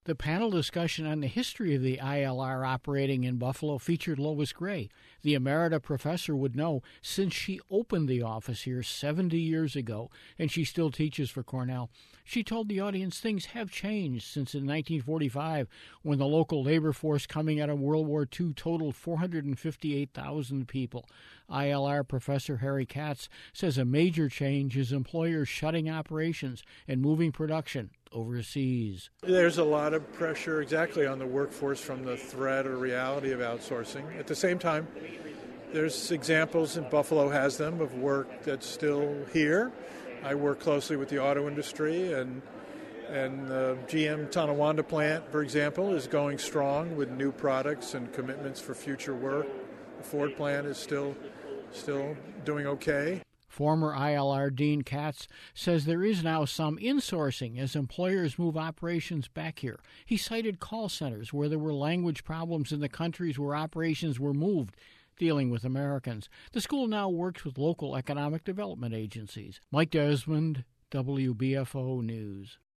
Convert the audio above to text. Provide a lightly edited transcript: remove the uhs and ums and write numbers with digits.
The panel discussion on the history of the ILR operating in Buffalo featured Lois Gray. The emerita professor would know since she opened the office here 70 years ago, and she still teaches for Cornell. She told the audience things have changed since in 1945, when the local labor force coming out of World War II totaled 458,000 people. ILR professor Harry Katz says a major change is employers shutting operations and moving production overseas. There's a lot of pressure exactly on the workforce from the threat or reality of outsourcing. At the same time, there's examples, and Buffalo has them, of work that's still here. I work closely with the auto industry, and the GM Tonawanda plant, for example, is going strong with new products and commitments for future work. The Ford plant is still doing okay. Former ILR Dean Katz says there is now some insourcing as employers move operations back here. He cited call centers where there were language problems in the countries where operations were moved, dealing with Americans. The school now works with local economic development agencies. Mike Desmond, WBFO News.